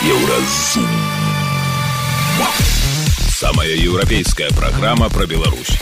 Еўразум. Самая еўрапейская праграма пра Беларусь.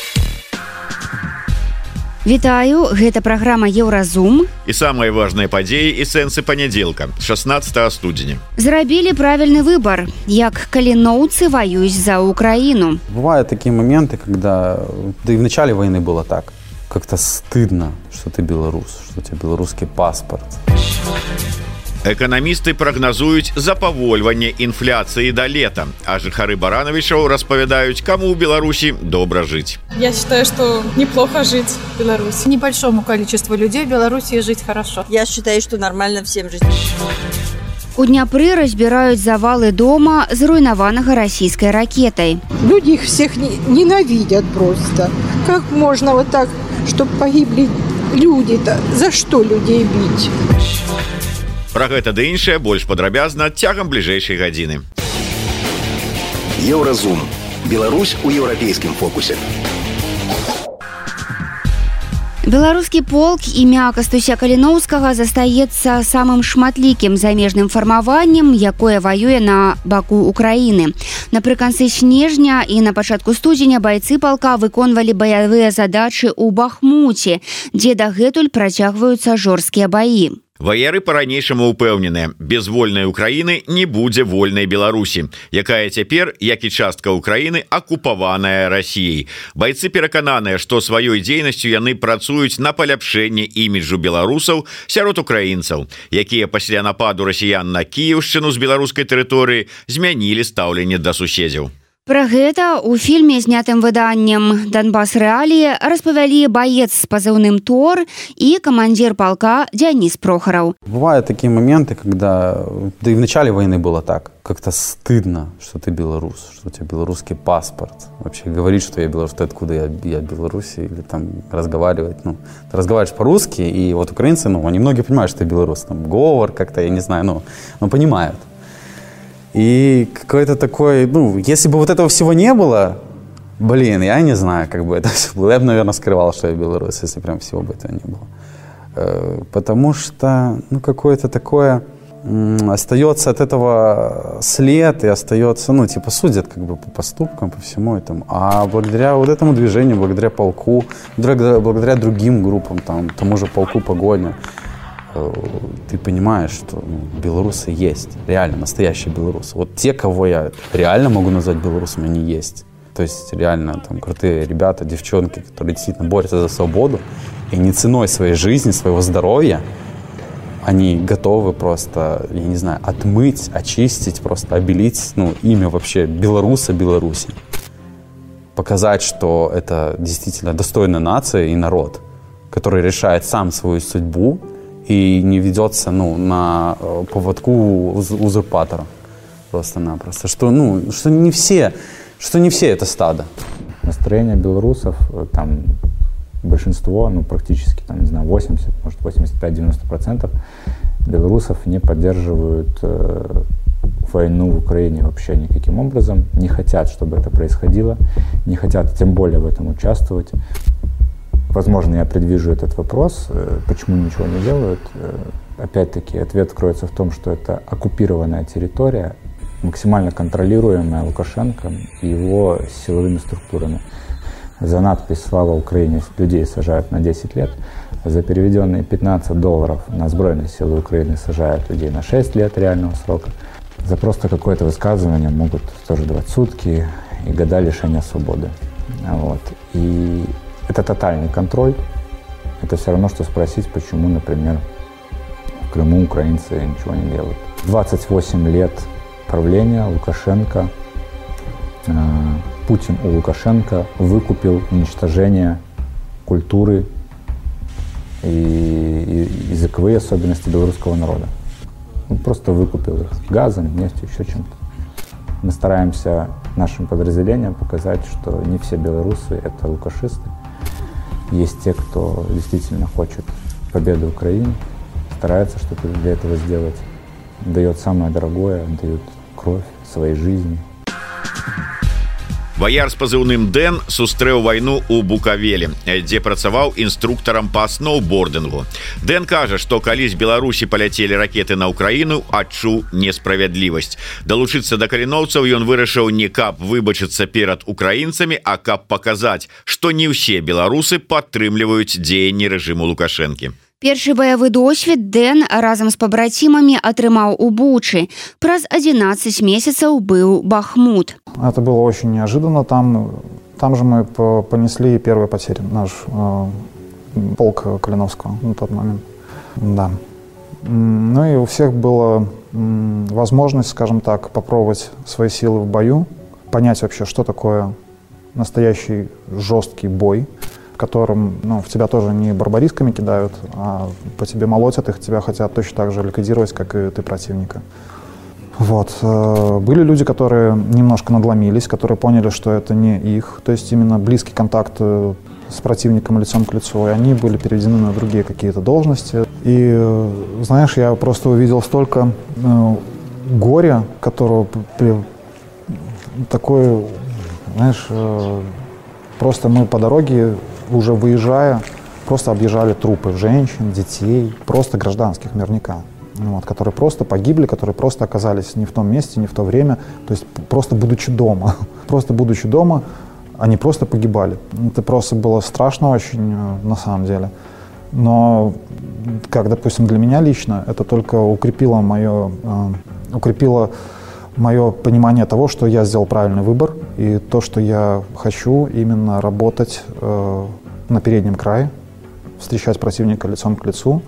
Вітаю, гэта праграма Еўразум. І самыя важныя падзеі і сэнсы панядзелка, 16 студзеня. Зрабілі правільны выбор, як каліноўцы воююць за Украину. Бывают такие моменты, когда, да и в начале войны было так, как-то стыдно, что ты белорус, что у тебя белорусский паспорт. Эканамісты прагназуюць запавольванне інфляцыі да лета, а жыхары Барановичаў распавядаюць, каму ў Беларусі добра жыць. Я считаю, что неплохо жить в Беларуси. Небольшому количеству людей в Беларуси жить хорошо. Я считаю, что нормально всем жить. У Дняпры разбираюць завалы дома, зруйнаванага расійскай ракетай. Люди их всех ненавидят просто. Как можно вот так, чтобы погибли люди-то? За что людей бить? Пра гэта ды іншае больш падрабязна цягам бліжэйшай гадзіны. Еўразум. Беларусь у еўрапейскім фокусе. Беларускі полк імя Кастуся Каліноўскага застаецца самым шматлікім замежным фармаваннем, якое воюе на баку Украіны. Напрыканцы снежня і на пачатку студзеня байцы палка выконвалі баявыя задачы ў Бахмуце, дзе дагэтуль працягваюцца жорсткія баі. Ваеры па-ранейшаму ўпэўненыя, без вольнай Украіны не будзе вольнай Беларусі, якая цяпер, як і частка Украіны, акупаваная Расіяй. Байцы перакананыя, што сваёй дзейнасцю яны працуюць на паляпшэнне іміджу беларусаў сярод украінцаў, якія пасля нападу расіян на Кіеўшчыну з беларускай тэрыторыі змянілі стаўленне да суседзяў. Пра гэта ў фільме, знятым выданнем «Донбасс рэаліі», распавялі баец з пазыўным «Тор» і камандзір палка Дзяніс Прохараў. Бывают такие моменты, когда, да и в начале войны было так, как-то стыдно, что ты белорус, что у тебя белорусский паспорт. Вообще говорить, что я белорус, ты откуда я Беларуси, или там разговаривать, ты разговариваешь по-русски, и вот украинцы, они многие понимают, что ты белорус, там говор как-то, я не знаю, понимают. И какой-то такой, если бы вот этого всего не было, я не знаю, как бы это все было. Я бы, наверное, скрывал, что я белорус, если прям всего бы этого не было. Потому что, какое-то такое, остается от этого след, и остается, судят как бы по поступкам, по всему этому. А благодаря вот этому движению, благодаря полку, благодаря другим группам, тому же полку «Погоня», ты понимаешь, что белорусы есть, реально настоящие белорусы. Вот те, кого я реально могу назвать белорусами, они есть. То есть реально там крутые ребята, девчонки, которые действительно борются за свободу, и не ценой своей жизни, своего здоровья, они готовы просто, я не знаю, отмыть, очистить, просто обелить имя вообще белоруса Беларуси. Показать, что это действительно достойная нация и народ, который решает сам свою судьбу, и не ведется, на поводку узурпатора просто-напросто. Что не все это стадо. Настроение белорусов, большинство, практически, 80, может 85-90% белорусов не поддерживают войну в Украине вообще никаким образом, не хотят, чтобы это происходило, не хотят тем более в этом участвовать. Возможно, я предвижу этот вопрос, почему ничего не делают. Опять-таки, ответ кроется в том, что это оккупированная территория, максимально контролируемая Лукашенко и его силовыми структурами. За надпись «Слава Украине» людей сажают на 10 лет, за переведенные $15 на Збройные силы Украины сажают людей на 6 лет реального срока. За просто какое-то высказывание могут тоже давать сутки и года лишения свободы. И это тотальный контроль. Это все равно, что спросить, почему, например, в Крыму украинцы ничего не делают. 28 лет правления Лукашенко, Путин у Лукашенко выкупил уничтожение культуры и языковые особенности белорусского народа. Он просто выкупил их газом, нефтью, еще чем-то. Мы стараемся нашим подразделениям показать, что не все белорусы — это лукашисты. Есть те, кто действительно хочет победы Украины, старается что-то для этого сделать, дает самое дорогое, дает кровь своей жизни. Ваяр з пазыўным Дэн сустрэў вайну ў Букавелі, дзе працаваў інструктарам па сноўбордынгу. Дэн кажа, што калі з Беларусі паляцелі ракеты на Украіну, адчуў несправядлівасць. Далучыцца да каліноўцаў ён вырашыў не каб выбачыцца перад украінцамі, а каб паказаць, што не ўсе беларусы падтрымліваюць дзеянні рэжыму Лукашэнкі. Першы баявы досвед Дэн разам з пабрацімамі атрымаў у Бучы. Праз 11 месяцаў быў Бахмут. Это было очень неожиданно. Там же мы понесли первые потери. Наш полк Калиновского на тот момент. Да. Ну и у всех была возможность, скажем так, попробовать свои силы в бою, понять вообще, что такое настоящий жесткий бой, в котором в тебя тоже не барбарисками кидают, а по тебе молотят, их тебя хотят точно так же ликвидировать, как и ты противника. Вот. Были люди, которые немножко надломились, которые поняли, что это не их, то есть именно близкий контакт с противником лицом к лицу, и они были переведены на другие какие-то должности. И, знаешь, я просто увидел столько горя, которого такое, знаешь, просто мы по дороге, уже выезжая, просто объезжали трупы женщин, детей, просто гражданских мирника, вот, которые просто погибли, которые просто оказались не в том месте, не в то время, то есть просто будучи дома. Просто будучи дома, они просто погибали. Это просто было страшно очень, на самом деле. Но, как, допустим, для меня лично, это только укрепило мое понимание того, что я сделал правильный выбор, и то, что я хочу именно работать на переднем крае, встречать противника лицом к лицу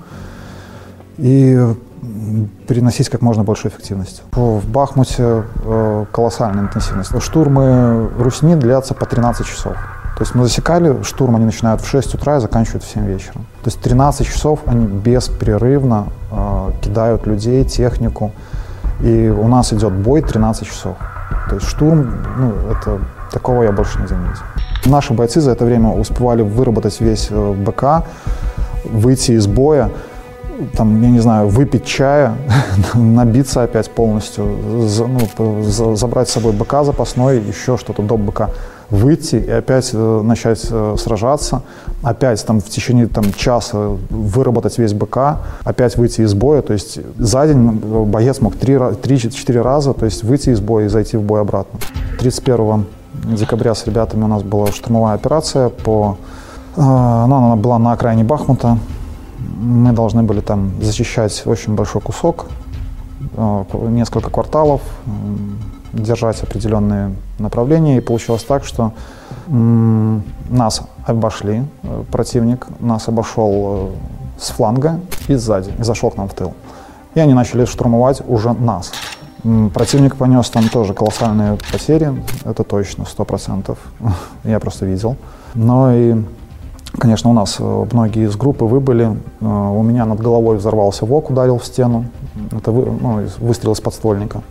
и переносить как можно больше эффективности. В Бахмуте колоссальная интенсивность. Штурмы Русни длятся по 13 часов. То есть мы засекали, штурм они начинают в 6 утра и заканчивают в 7 вечера. То есть 13 часов они беспрерывно кидают людей, технику. И у нас идет бой 13 часов. То есть штурм, такого я больше нигде не видел. Наши бойцы за это время успевали выработать весь БК, выйти из боя, там, я не знаю, выпить чая, набиться опять полностью, забрать с собой БК запасной, еще что-то до БК, выйти и опять начать сражаться, опять там в течение часа выработать весь БК, опять выйти из боя. То есть за день боец мог 3-4 раза, то есть выйти из боя и зайти в бой обратно. 31 декабря с ребятами у нас была штурмовая операция она была на окраине Бахмута. Мы должны были там зачищать очень большой кусок, несколько кварталов, держать определенные направления. И получилось так, что нас обошли, противник нас обошел с фланга и сзади, и зашел к нам в тыл. И они начали штурмовать уже нас. Противник понес там тоже колоссальные потери, это точно, 100%, я просто видел. Но и, конечно, у нас многие из группы выбыли. У меня над головой взорвался ВОК, ударил в стену. Это выстрел из подствольника.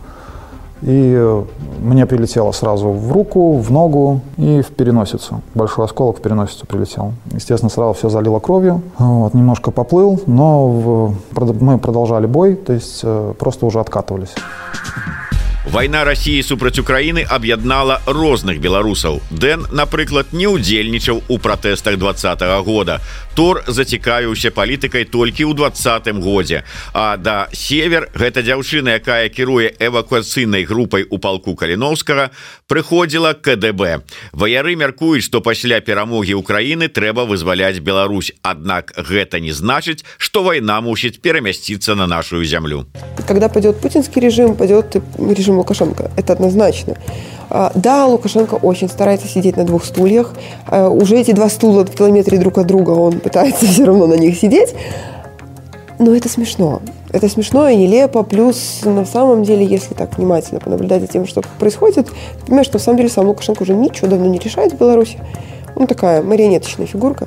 И мне прилетело сразу в руку, в ногу и в переносицу. Большой осколок в переносицу прилетел. Естественно, сразу все залило кровью. Вот, немножко поплыл, но мы продолжали бой, то есть просто уже откатывались. Вайна Расіі супраць Украіны аб'яднала розных беларусаў. Дэн, напрыклад, не ўдзельнічаў у пратэстах 20-го года. Тор зацікавіўся палітыкай толькі ў 20-м годзе. А да Север, гэта дзяўчына, якая кіруе эвакуацыйнай групай у палку Каліноўскага, прыходзіла КДБ. Ваяры мяркуюць, што пасля перамогі Украіны трэба вызваляць Беларусь. Аднак гэта не значыць, што вайна мусіць перамясціцца на нашу зямлю. Когда пойдет путинский режим, пойдет режим Лукашенко. Это однозначно. Да, Лукашенко очень старается сидеть на двух стульях. Уже эти два стула в километре друг от друга, он пытается все равно на них сидеть. Но это смешно. Это смешно и нелепо. Плюс, на самом деле, если так внимательно понаблюдать за тем, что происходит, ты понимаешь, что на самом деле сам Лукашенко уже ничего давно не решает в Беларуси. Он такая марионеточная фигурка.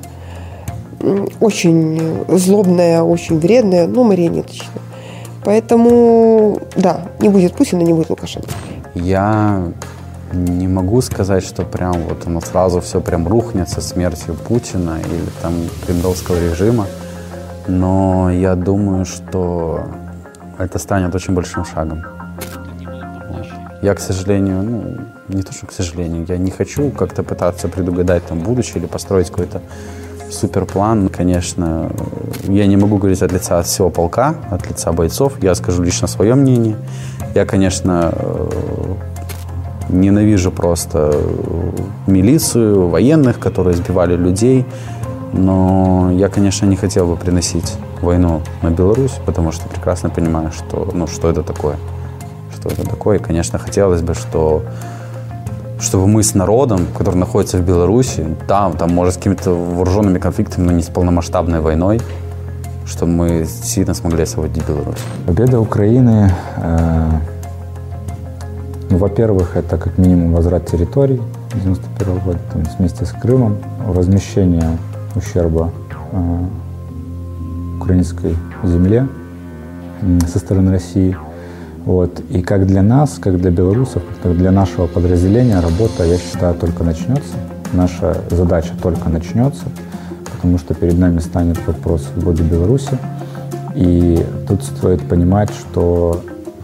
Очень злобная, очень вредная, но марионеточная. Поэтому, да, не будет Путина, не будет Лукашенко. Я не могу сказать, что прям вот оно сразу все прям рухнет со смертью Путина или там кремлевского режима, но я думаю, что это станет очень большим шагом. Я, к сожалению, не то, что, к сожалению, я не хочу как-то пытаться предугадать там будущее или построить какой-то суперплан. Конечно, я не могу говорить от лица от всего полка, от лица бойцов. Я скажу лично свое мнение. Я, конечно, ненавижу просто милицию, военных, которые избивали людей. Но я, конечно, не хотел бы приносить войну на Беларусь, потому что прекрасно понимаю, что, что это такое. Что это такое. И, конечно, хотелось бы, чтобы мы с народом, который находится в Беларуси, там может, с какими-то вооруженными конфликтами, но не с полномасштабной войной, чтобы мы сильно смогли освободить Беларусь. Победа Украины, во-первых, это как минимум возврат территорий 1991 года, вместе с Крымом, возмещение ущерба украинской земле со стороны России. И как для нас, как для белорусов, как для нашего подразделения работа, я считаю, только начнется. Наша задача только начнется, потому что перед нами станет вопрос свободы Беларуси. И тут стоит понимать, что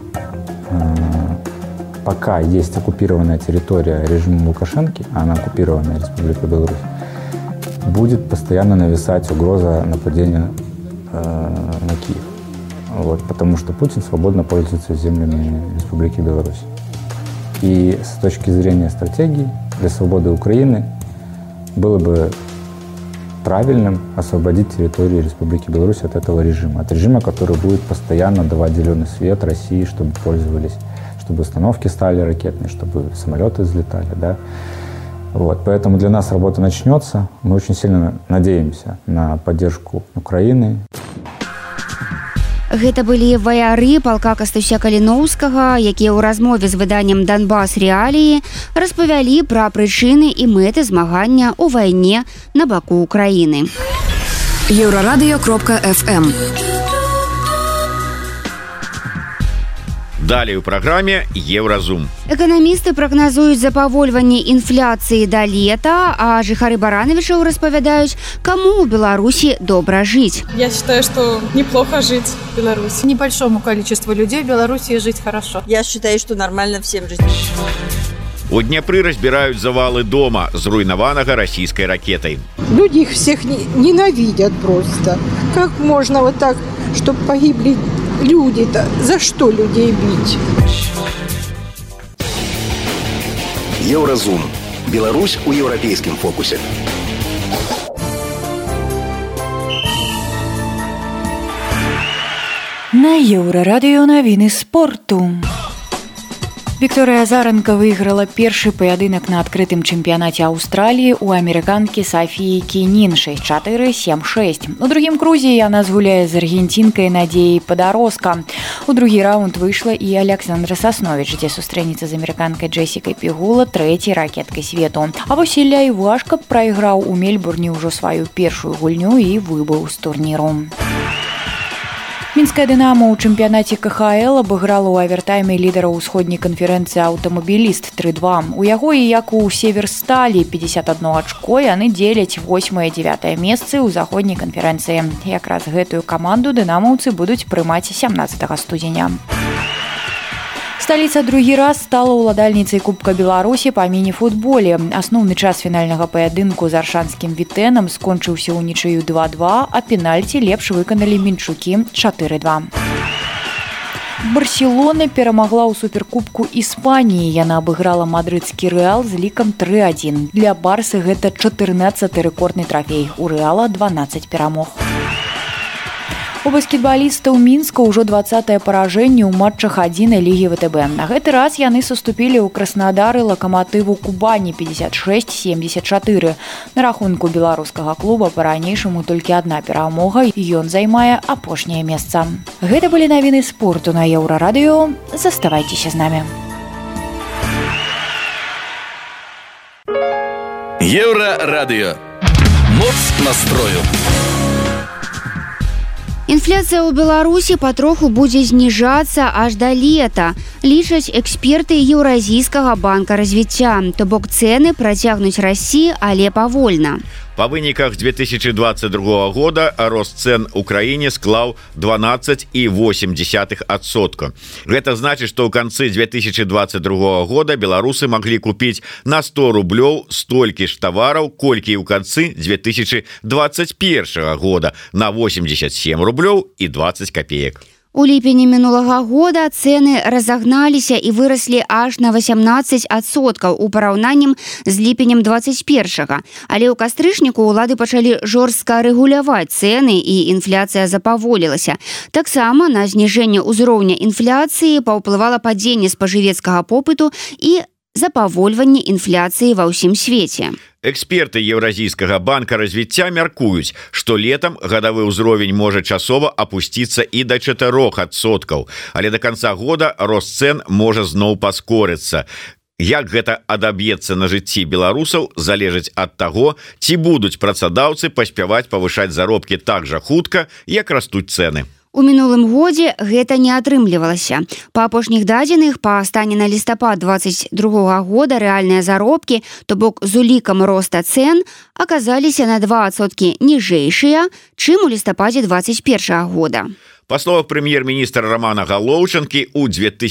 пока есть оккупированная территория режима Лукашенко, а она оккупированная Республика Беларусь, будет постоянно нависать угроза нападения на Киев. Потому что Путин свободно пользуется землями Республики Беларусь. И с точки зрения стратегии для свободы Украины было бы правильным освободить территорию Республики Беларусь от этого режима. От режима, который будет постоянно давать зеленый свет России, чтобы пользовались, чтобы установки стали ракетные, чтобы самолеты взлетали. Да? Поэтому для нас работа начнется. Мы очень сильно надеемся на поддержку Украины. Гэта былі ваяры палка Кастуся Каліноўскага, якія ў размове з выданнем «Донбас Реалии» распавялі пра прычыны і мэты змагання ў вайне на баку Украіны. Еврорадио.FM. Далее у праграме Еўразум. Эканамісты прагназуюць запавольванне інфляцыі да лета, а жыхары Барановичаў распавядаюць, каму ў Беларусі добра жыць. Я считаю, что неплохо жить в Беларуси. Небольшому количеству людей в Беларуси жить хорошо. Я считаю, что нормально всем жить. У Днепры разбирают завалы дома, зруйнованного российской ракетой. Люди их всех ненавидят просто. Как можно вот так, чтобы погибли люди-то? За что людей бить? Еўразум. Беларусь у еўрапейскім фокусе. На Еўрарадыё навіны спорту. Вікторыя Азаранка выйграла першы паядынак на адкрытым чэмпіянаце Аўстраліі ў амерыканкі Сафіі Кенін 6-4, 7-6. У другім крузе яна згуляе з аргенцінкай Надзеяй Падарозка. У другі раунд выйшла і Александра Сасновіч, дзе сустрэнецца з амерыканкай Джесікай Пігула, трэцяй ракеткай свету. А вось Ілля Івашка прайграў у Мельбурне ўжо сваю першую гульню і выбыў з турніру. Мінская «Дынамо» ў чэмпіянаце КХЛ абыграла ў авертайме лідара ўсходняй канферэнцыі «Аўтамабіліст» 3-2. У яго і як у «Северсталі» 51 ачко яны дзеляць 8 і 9 месцы ў заходняй канферэнцыі. Якраз гэтую каманду дынамаўцы будуць прымаць 17 студзеня. Сталіца другі раз стала ўладальніцай Кубка Беларусі па міні-футболе. Асноўны час фінальнага паядынку з аршанскім Вітэнам скончыўся ў нічыю 2-2, а пенальці лепш выканалі мінчукі 4-2. Барселона перамагла ў суперкубку Іспаніі. Яна абыграла мадрыдскі Рэал з лікам 3-1. Для Барсы гэта 14-й рэкордны трафей. У Рэала 12 перамог. У баскетбалістаў Мінска ўжо 20-е паражэнне ў матчах 1 лігі ВТБ. На гэты раз яны саступілі ў Краснадары Лакаматыву Кубані 56-74. На рахунку беларускага клуба па-ранейшаму толькі адна перамога, і ён займае апошняе месца. Гэта былі навіны спорту на Еўрарадыё. Заставайцеся з намі. Еўрарадыё. Моц настрою. Інфляцыя ў Беларусі патроху будзе зніжацца аж да лета, лічаць эксперты Еўразійскага банка развіцця. То бок цэны працягнуць расці, але павольна. Па выніках 2022 года рост цен у краіне склаў 12,8%. Гэта значыць, што ў канцы 2022 года беларусы маглі купіць на 100 рублёў столькі ж тавараў, колькі ў канцы 2021 года на 87 рублёў і 20 копеек. У ліпені мінулага года цэны разагналіся і выраслі аж на 18% у параўнанні з ліпенем 21-га. Але ў кастрычніку ўлады пачалі жорстка рэгуляваць цэны і інфляцыя запаволілася. Таксама на зніжэнне ўзроўня інфляцыі паўплывала падзенне спажывецкага попыту і запавольванне інфляцыі ва ўсім свеце. Эксперты Еўразійскага банка развіцця мяркуюць, што летам гадавы ўзровень можа часова апусціцца і да 4%, але да канца года рост цэн можа зноў паскорыцца. Як гэта адаб'ецца на жыцці беларусаў, залежыць ад таго, ці будуць працадаўцы паспяваць павышаць заробкі так жа хутка, як растуць цэны. У мінулым годзе гэта не атрымлівалася. Па апошніх дадзеных, па стане на лістапад 2022 года рэальныя заробкі, то бок з улікам роста цэн, аказаліся на 2% ніжэйшыя, чым у лістападзе 2021 года. Па словах прэм'ер-міністра Романа Галоўчанкі, у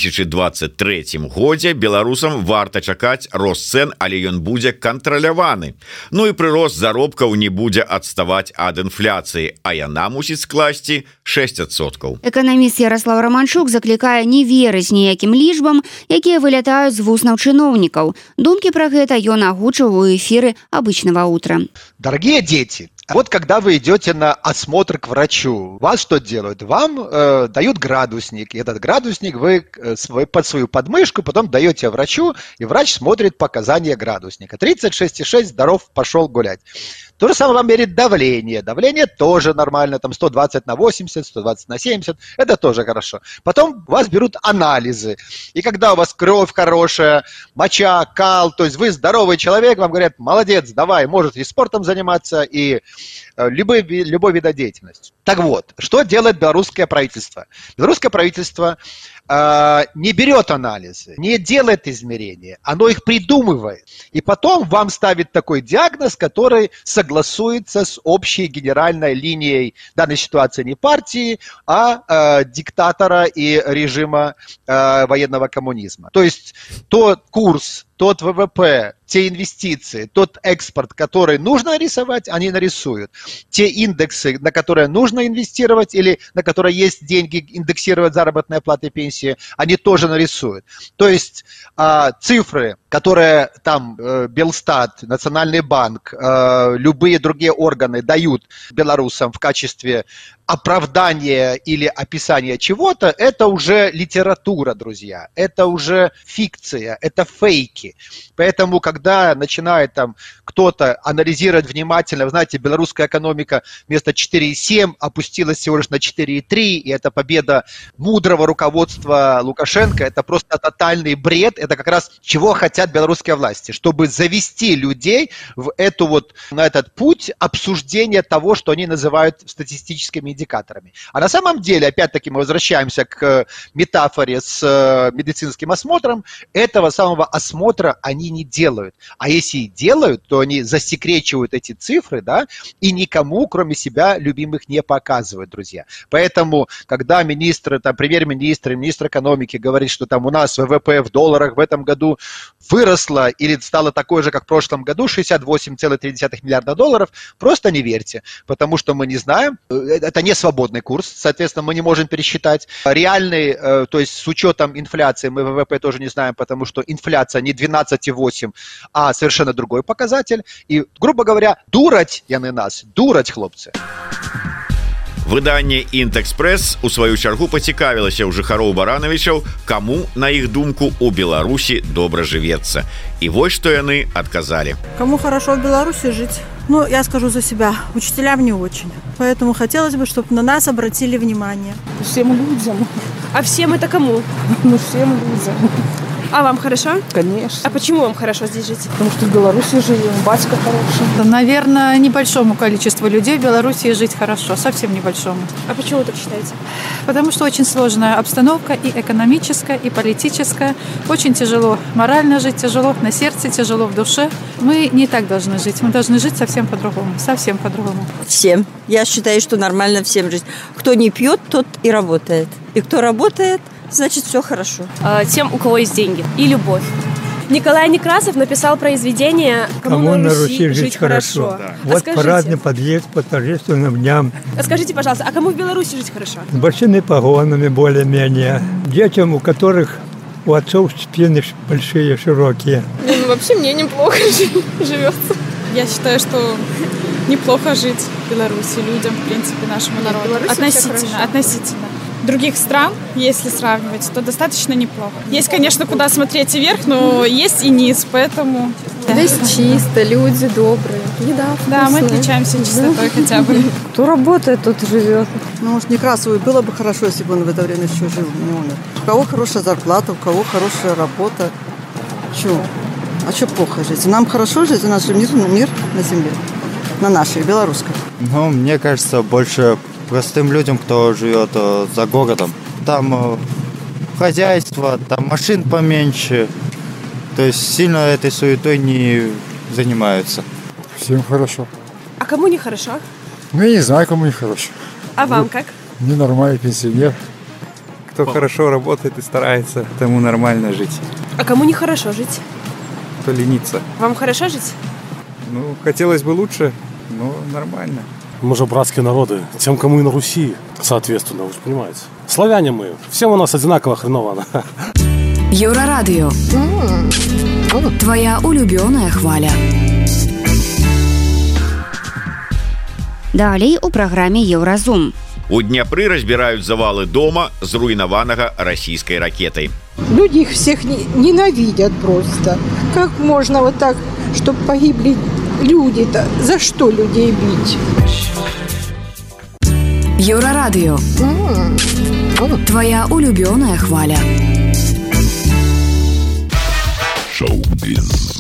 2023 годзе беларусам варта чакаць рост цэн, але ён будзе кантраляваны. Ну і прырост заробкаў не будзе адставаць ад інфляцыі, а яна мусіць скласці 6%. Эканаміст Ярослав Романчук заклікае не верыць ніякім лічбам, якія вылятаюць з вуснаў чыноўнікаў. Думкі пра гэта ён агучыў у эфіры «Обычного утра». Дорогие дети, вот когда вы идете на осмотр к врачу, вас что делают? Вам дают градусник, и этот градусник вы под свою подмышку потом даете врачу, и врач смотрит показания градусника. 36,6, здоров, пошел гулять. То же самое вам мерит давление. Давление тоже нормально, там 120 на 80, 120 на 70, это тоже хорошо. Потом у вас берут анализы. И когда у вас кровь хорошая, моча, кал, то есть вы здоровый человек, вам говорят, молодец, давай, может и спортом заниматься, и любой вид деятельности. Так вот, что делает белорусское правительство? Белорусское правительство не берет анализы, не делает измерения, оно их придумывает. И потом вам ставит такой диагноз, который согласуется с общей генеральной линией в данной ситуации не партии, а диктатора и режима военного коммунизма. То есть тот курс, тот ВВП, те инвестиции, тот экспорт, который нужно рисовать, они нарисуют. Те индексы, на которые нужно инвестировать или на которые есть деньги индексировать заработные платы и пенсии, они тоже нарисуют. То есть цифры, которые там Белстат, Национальный банк, любые другие органы дают белорусам в качестве оправдания или описания чего-то, это уже литература, друзья. Это уже фикция, это фейки. Поэтому, когда начинает там кто-то анализировать внимательно, вы знаете, белорусская экономика вместо 4,7 опустилась всего лишь на 4,3, и это победа мудрого руководства Лукашенко, это просто тотальный бред, это как раз чего хотят белорусские власти, чтобы завести людей на этот путь обсуждения того, что они называют статистическими индикаторами. А на самом деле, опять-таки, мы возвращаемся к метафоре с медицинским осмотром, этого самого осмотра они не делают. А если и делают, то они засекречивают эти цифры, да, и никому, кроме себя, любимых не показывают, друзья. Поэтому, когда премьер-министр и министр экономики говорит, что там у нас ВВП в долларах в этом году выросло или стало такое же, как в прошлом году, 68,3 миллиарда долларов, просто не верьте, потому что мы не знаем, это не свободный курс, соответственно, мы не можем пересчитать. Реальный, то есть с учетом инфляции, мы ВВП тоже не знаем, потому что инфляция не 12,8, а совершенно другой показатель. И, грубо говоря, дурать яны нас, дурать, хлопцы. Выданне «Інтэкспрэс» у сваю чаргу пацікавілася ў жыхароў баранавічаў, каму, на іх думку, у Беларусі добра жывецца. І вось што яны адказалі. Кому хорошо в Беларуси жить? Ну, я скажу за себя, учителям не очень. Поэтому хотелось бы, чтобы на нас обратили внимание. Всем людям. А всем это кому? Ну, всем людям. А вам хорошо? Конечно. А почему вам хорошо здесь жить? Потому что в Беларуси живем, батька хороший. Наверное, небольшому количеству людей в Беларуси жить хорошо, совсем небольшому. А почему вы так считаете? Потому что очень сложная обстановка и экономическая, и политическая. Очень тяжело. Морально жить тяжело, на сердце тяжело, в душе. Мы не так должны жить. Мы должны жить совсем по-другому. Совсем по-другому. Всем. Я считаю, что нормально всем жить. Кто не пьет, тот и работает. И кто работает, значит, все хорошо. Тем, у кого есть деньги и любовь. Николай Некрасов написал произведение «Кому на Руси жить хорошо». Да. Вот парадный подъезд по торжественным дням. Скажите, пожалуйста, а кому в Беларуси жить хорошо? С большими погонами более-менее. Детям, у которых у отцов спины большие, широкие. Вообще мне неплохо живется. Я считаю, что неплохо жить в Беларуси людям, в принципе, нашему народу. Относительно. Других стран, если сравнивать, то достаточно неплохо. Есть, конечно, куда смотреть и вверх, но есть и низ, поэтому... Здесь чисто, люди добрые. Еда вкусная. Да, мы отличаемся чистотой хотя бы. Кто работает, тот живет. Ну, может, Некрасову было бы хорошо, если бы он в это время еще жил, не умер. У кого хорошая зарплата, у кого хорошая работа. Чего? А что плохо жить? Нам хорошо жить, у нас же мир на земле. На нашей, белорусской. Ну, мне кажется, больше простым людям, кто живет за городом. Там хозяйство, там машин поменьше. То есть сильно этой суетой не занимаются. Всем хорошо. А кому не хорошо? Ну, я не знаю, кому не хорошо. А вам как? Ненормальный пенсионер. Кто хорошо работает и старается, тому нормально жить. А кому не хорошо жить? Кто ленится. Вам хорошо жить? Ну, хотелось бы лучше, но нормально. Мы же братские народы. Тем, кому и на Руси, соответственно, вы же понимаете. Славяне мы. Всем у нас одинаково хреново. Еврорадио. Твоя улюбленная хваля. Далей у праграме Еўразум. У Дняпры разбирают завалы дома, зруйнованного российской ракетой. Люди их всех ненавидят просто. Как можно вот так, чтобы погибли люди-то? За что людей бить? Еврорадио. Твоя улюбленная хваля. Шоу-биз.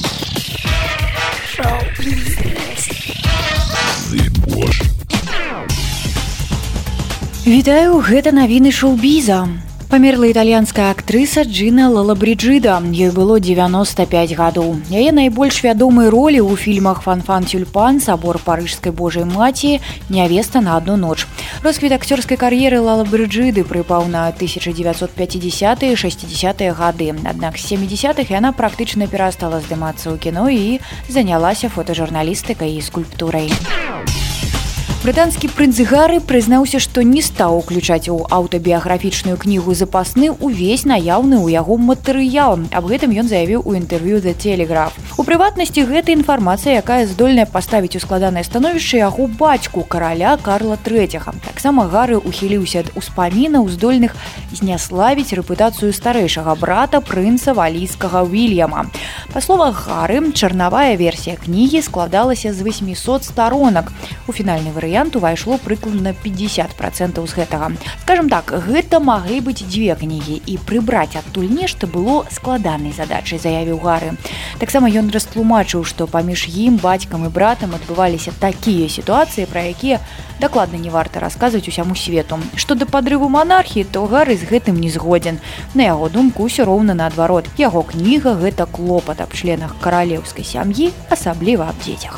Вітаю, гэта навіны шоу-біза. Памерла італьянская актрыса Джина Лалабриджида. Ёй было 95 гадоў. Яе найбольш вядомыя ролі ў фільмах «Фан-фан тюльпан», «Сабор парыжскай Божай маці», «Нявеста на одну ноч». Росквіт акцёрскай кар'еры Лалабриджиды прыпаў на 1950-е і 60-е гады. Аднак з 70-х яна практычна перастала здымацца ў кіно і занялася фотажурналістыкай і скульптурай. Брытанскі прынц Гары прызнаўся, што не стаў уключаць у аўтабіяграфічную кнігу запасны ўвесь наяўны ў яго матэрыял. Аб гэтым ён заявіў у інтэрв'ю The Telegraph. У прыватнасці, гэта інфармацыя, якая здольная паставіць у складанае становішча яго бацьку, караля Карла III. Таксама Гары ухіліўся ад успамінаў, здольных зняславіць рэпутацыю старэйшага брата прынца валійскага Уільяма. Па словах Гары, чарнавая версія кнігі складалася з 800 старонак. У фінальны варыянт увайшло прыкладна 50% з гэтага. Скажам так, гэта маглі быць дзве кнігі, і прыбраць адтуль нешта было складанай задачай, заявіў Гары. Таксама ён растлумачыў, што паміж ім, бацькам і братам адбываліся такія сітуацыі, пра якія дакладна не варта расказваць усяму свету. Што да падрыву манархіі, то Гары з гэтым не згодзін. На яго думку, ўсё роўна наадварот. Яго кніга – гэта клопат аб членах каралеўскай сям'і, асабліва аб дзецях.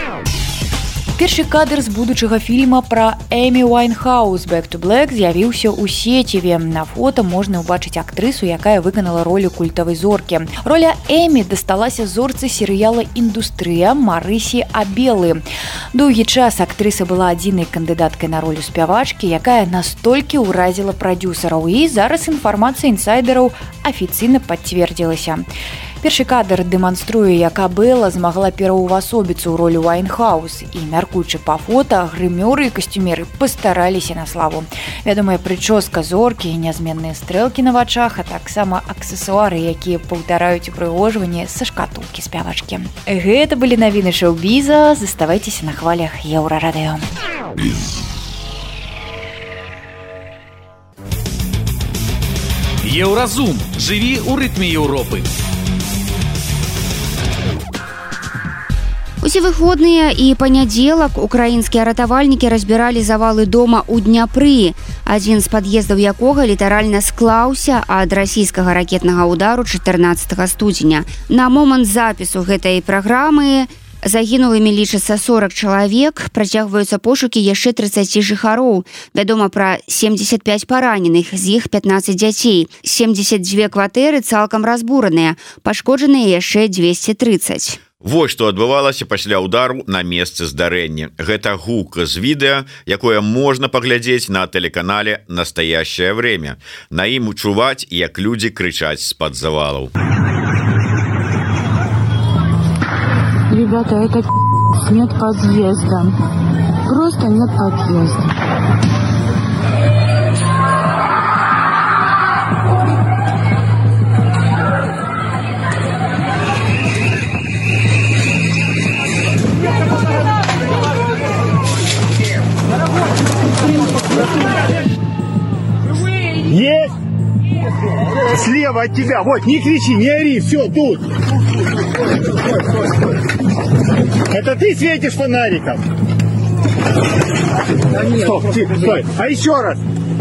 Першы кадр з будучага фільма пра Эмі Уайнхаус «Back to Black» з'явіўся ў сеціве. На фота можна ўбачыць актрысу, якая выканала ролю культавай зоркі. Роля Эмі дасталася зорцы серыяла «Індустрыя» Марысі Абелы. Доўгі час актрыса была адзінай кандыдаткай на ролю спявачкі, якая настолькі ўразіла прадзюсараў, і зараз інфармацыя інсайдераў афіцыйна пацвердзілася. Першы кадр дэманструе, як Абела змагла пераўвасобіцца ў ролі Уайнхаус, і, мяркуючы па фота, грымёры і касцюмеры пастараліся на славу. Вядомая прычоска зоркі, нязменныя стрэлкі на вачах, а таксама аксесуары, якія паўтараюць упрыгожванне са шкатулкі спявачкі. Гэта былі навіны шоу-біза. Заставайцеся на хвалях Еўрарадыё. Еўразум. Жыві ў рытме Еўропы. Усе выходныя і панядзелак украінскія ратавальнікі разбіралі завалы дома ў Дняпры, адзін з пад'ездаў якога літаральна склаўся ад расійскага ракетнага ўдару 14 студзеня. На момант запісу гэтай праграмы загінулымі лічыцца 40 чалавек, працягваюцца пошукі яшчэ 30 жыхароў. Вядома пра 75 параненых, з іх 15 дзяцей. 72 кватэры цалкам разбураныя, пашкоджаныя яшчэ 230. Вось што адбывалася пасля ўдару на месцы здарэння. Гэта гук з відэа, якое можна паглядзець на тэлеканале «Настоящее время». На ім учуваць, як людзі крычаць з-пад завалаў. Ребята, это нет подъезда. Просто нет подъезда. Есть? Слева от тебя. Вот, не кричи, не ори, все, тут. Это ты светишь фонариком? Стоп, стой. А еще раз.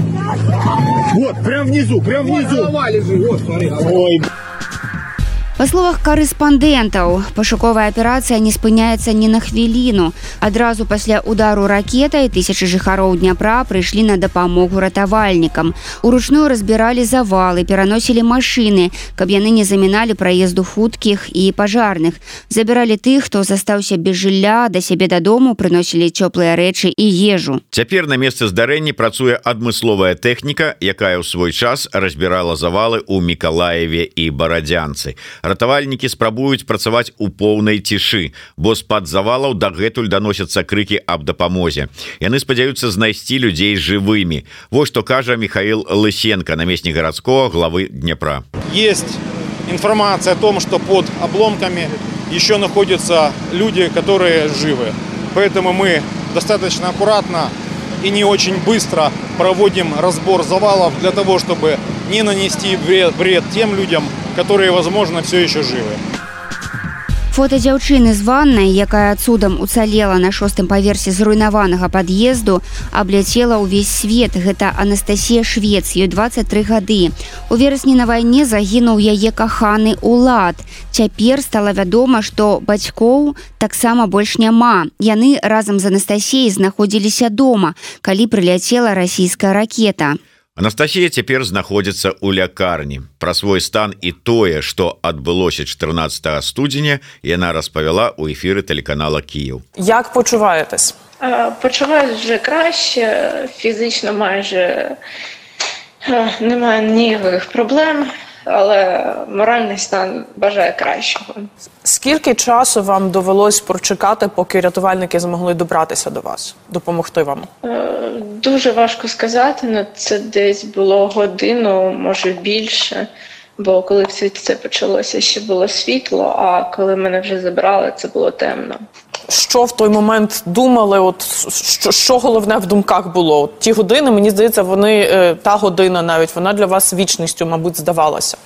Вот, прям внизу, прям внизу. Ой, Па словах корэспандэнтаў, пашуковая аперацыя не спыняецца ні на хвіліну. Адразу пасля удару ракетай тысячы жыхароў Дняпра прыйшлі на дапамогу ратавальнікам. Уручную разбіралі завалы, пераносілі машыны, каб яны не заміналі праезду хуткіх і пажарных. Забіралі тых, хто застаўся без жылля, да сябе дадому прыносілі цёплыя рэчы і ежу. Цяпер на месцы здарэння працуе адмысловая тэхніка, якая ў свой час разбірала завалы ў Мікалаеве і Барадзянцы. Ратавальнікі спрабуюць працаваць у поўнай цішы, бо з-пад завалаў дагэтуль даносяцца крыкі аб дапамозе. Яны спадзяюцца знайсці людзей жывымі. Вось што кажа Михаил Лысенко, намеснік гарадскога главы Днепра. Есть информация о том, что под обломками еще находятся люди, которые живы. Поэтому мы достаточно аккуратно и не очень быстро проводим разбор завалов для того, чтобы не нанести вред тем людям, которые, возможно, все еще живы. Фота дзяўчыны з ваннай, якая цудам уцалела на 6-м паверсе зруйнаванага пад'езду, абляцела ўвесь свет. Гэта Анастасія Швец, ёй 23 гады. У верасні на вайне загінуў яе каханы Улад. Цяпер стала вядома, што бацькоў таксама больш няма. Яны разам з Анастасіяй знаходзіліся дома, калі прыляцела расійская ракета. Анастасія цяпер знаходзіцца ў лякарні. Пра свой стан і тое, што адбылося 14 студзеня, яна распавяла ў ефіры телеканала «Київ». Як почуваєтесь? Почуваюсь вже краще, фізично майже немає ніяких проблем, але моральний стан бажає кращого. Скільки часу вам довелось прочекати, поки рятувальники змогли добратися до вас, допомогти вам? Дуже важко сказати, але це десь було годину, може більше, бо коли все це почалося, ще було світло, а коли мене вже забрали, це було темно. Що в той момент думали, от, що головне в думках було? От, ті години, мені здається, та година навіть, вона для вас вічністю, мабуть, здавалася.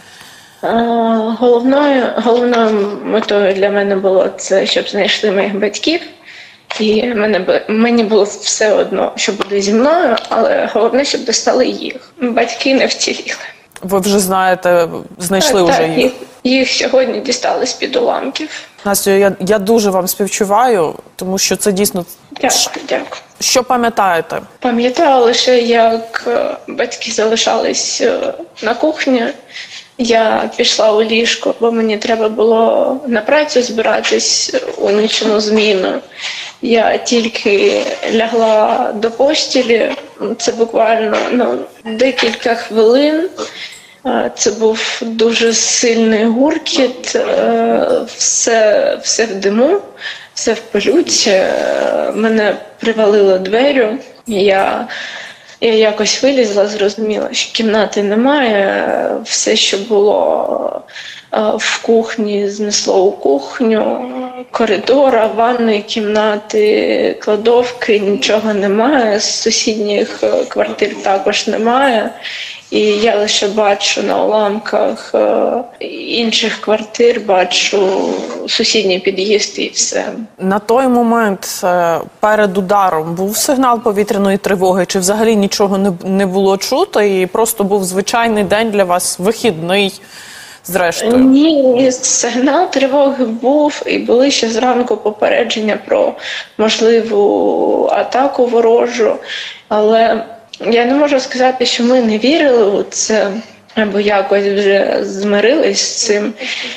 Головною метою для мене було це, щоб знайшли моїх батьків. І мені було все одно, що буде зі мною, але головне, щоб достали їх. Батьки не вціліли. Ви вже знаєте, знайшли вже їх? Їх сьогодні дістали з-під уламків. Настю, я дуже вам співчуваю, тому що це дійсно... Дякую. Що пам'ятаєте? Пам'ятаю лише, як батьки залишались на кухні. Я пішла у ліжко, бо мені треба було на працю збиратись у нічну зміну. Я тільки лягла до постілі, це буквально декілька хвилин. Це був дуже сильний гуркіт, все в диму, все в пилюці. Мене привалило дверю, я якось вилізла, зрозуміла, що кімнати немає, все, що було в кухні, знесло у кухню, коридора, ванної кімнати, кладовки, нічого немає, з сусідніх квартир також немає. І я лише бачу на уламках інших квартир, бачу сусідній під'їзд і все. На той момент перед ударом був сигнал повітряної тривоги, чи взагалі нічого не було чуто і просто був звичайний день для вас, вихідний, зрештою? Ні, сигнал тривоги був, і були ще зранку попередження про можливу атаку ворожу, але я не можу сказати, що ми не вірили у це, або якось вже змирились з цим.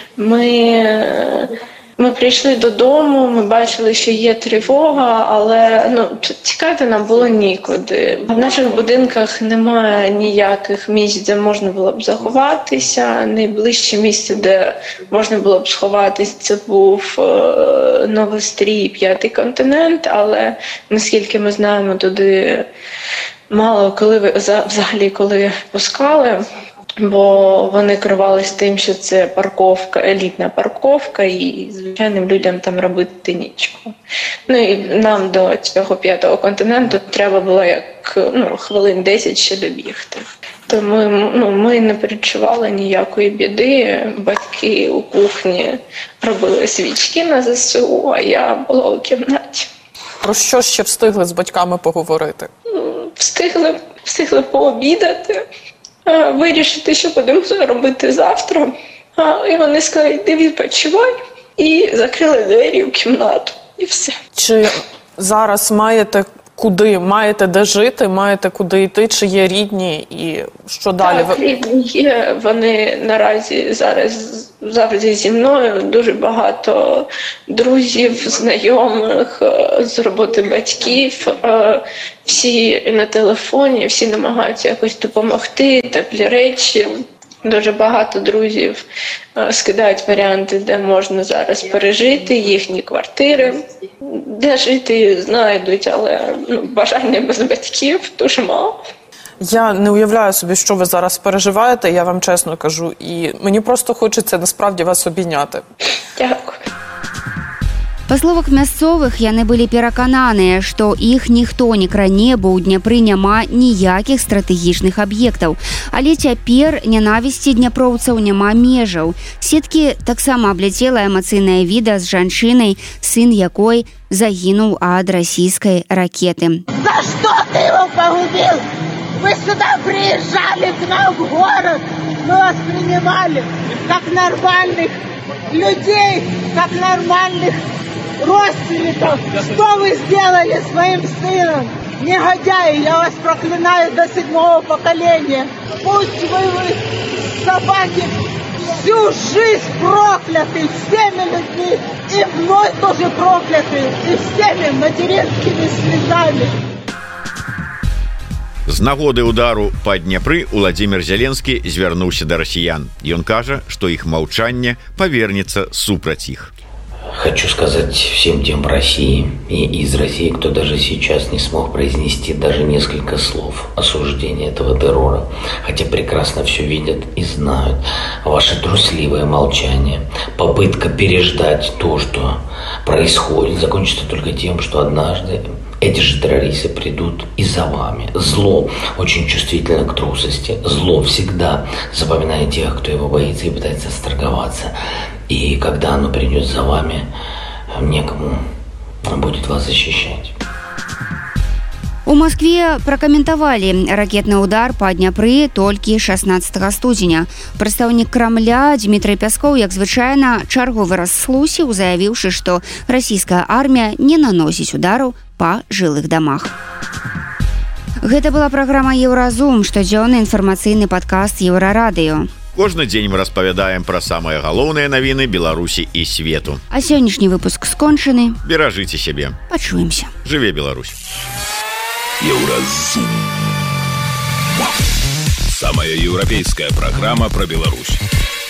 Ми прийшли додому, ми бачили, що є тривога, але тікати нам було нікуди. В наших будинках немає ніяких місць, де можна було б заховатися. Найближче місце, де можна було б сховатися, це був Новострій, П'ятий континент, але наскільки ми знаємо, туди мало коли пускали. Бо вони керувалися тим, що це парковка, елітна парковка, і звичайним людям там робити нічого. І нам до цього П'ятого континенту треба було хвилин 10 ще добігти. Тому ми не перечували ніякої біди. Батьки у кухні робили свічки на ЗСУ, а я була у кімнаті. Про що ще встигли з батьками поговорити? Встигли пообідати. Вирішити, що будемо робити завтра. І вони сказали, йди відпочивай. І закрили двері в кімнату. І все. Чи зараз маєте де жити, маєте куди йти, чи є рідні і що далі? Так, рідні є. Вони наразі зараз завжди зі мною. Дуже багато друзів, знайомих, з роботи батьків. Всі на телефоні, всі намагаються якось допомогти, теплі речі. Дуже багато друзів скидають варіанти, де можна зараз пережити, їхні квартири. Де жити знайдуть, але бажання без батьків дуже мало. Я не уявляю собі, що ви зараз переживаєте, я вам чесно кажу. І мені просто хочеться насправді вас обійняти. Дякую. Па словах мясцовых, яны былі перакананыя, што іх ніхто не кране, бо ў Дняпры няма ніякіх стратэгічных аб'ектаў. Але цяпер нянавісці дняпроўцаў няма межаў. Сеткі таксама абляцела эмацыйнае відэа з жанчынай, сын якой загінуў ад расійскай ракеты. За что ты его погубил? Вы сюда приезжали к нам в город, мы вас принимали как нормальных людей, как нормальных родственников. Что вы сделали своим сыном? Негодяи, я вас проклинаю до 7-го поколения. Пусть вы собаки, всю жизнь прокляты всеми людьми, и мной тоже прокляты, и всеми материнскими слезами. З нагоды удару па Дняпры Уладзімір Зеленскі звярнуўся да расіян. Ён кажа, што іх маўчанне павернецца супраць іх. Хочу сказать всем тем в России и из России, кто даже сейчас не смог произнести даже несколько слов осуждения этого террора, хотя прекрасно все видят и знают. Ваше трусливое молчание, попытка переждать то, что происходит, закончится только тем, что однажды эти же террористы придут и за вами. Зло очень чувствительно к трусости. Зло всегда запоминает тех, кто его боится и пытается сторговаться. И когда оно придет за вами, некому будет вас защищать. У Москве пракаментавалі ракетны удар па Дняпры толькі 16 студзеня. Прадстаўнік Крамля Дмітрый Пяскоў, як звычайна, чарговы раз слусіў, заявіўшы, што расійская армія не наносіць удараў па жылых дамах. Гэта была праграма «Еўразум», штодзённы інфармацыйны падкаст «Еўрарадыё». Кожны дзень мы распавядаем пра самыя галоўныя навіны Беларусі і свету. А сённяшні выпуск скончаны. Беражыце сябе. Пачуемся. Жыве Беларусь. Еўразум. Самая европейская программа про Беларусь.